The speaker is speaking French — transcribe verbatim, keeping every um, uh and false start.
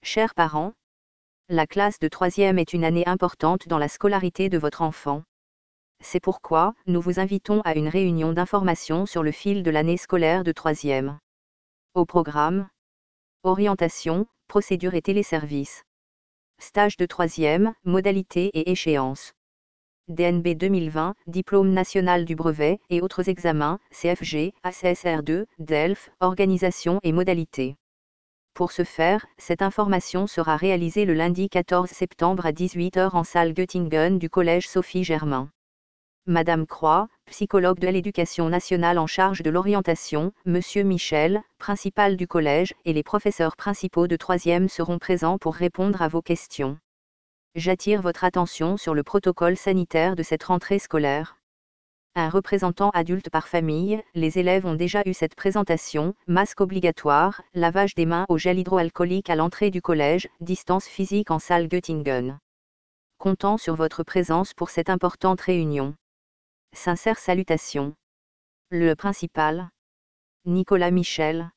Chers parents, la classe de troisième est une année importante dans la scolarité de votre enfant. C'est pourquoi, nous vous invitons à une réunion d'information sur le fil de l'année scolaire de troisième. Au programme: orientation, procédure et téléservice. Stage de troisième, modalités et échéances. D N B deux mille vingt, Diplôme national du brevet et autres examens, C F G, A C S R deux, D E L F, organisation et modalités. Pour ce faire, cette information sera réalisée le lundi quatorze septembre à dix-huit heures en salle Göttingen du collège Sophie Germain. Madame Croix, psychologue de l'éducation nationale en charge de l'orientation, Monsieur Michel, principal du collège, et les professeurs principaux de troisième seront présents pour répondre à vos questions. J'attire votre attention sur le protocole sanitaire de cette rentrée scolaire. Un représentant adulte par famille, les élèves ont déjà eu cette présentation: masque obligatoire, lavage des mains au gel hydroalcoolique à l'entrée du collège, distance physique en salle Göttingen. Comptant sur votre présence pour cette importante réunion. Sincères salutations. Le principal: Nicolas Michel.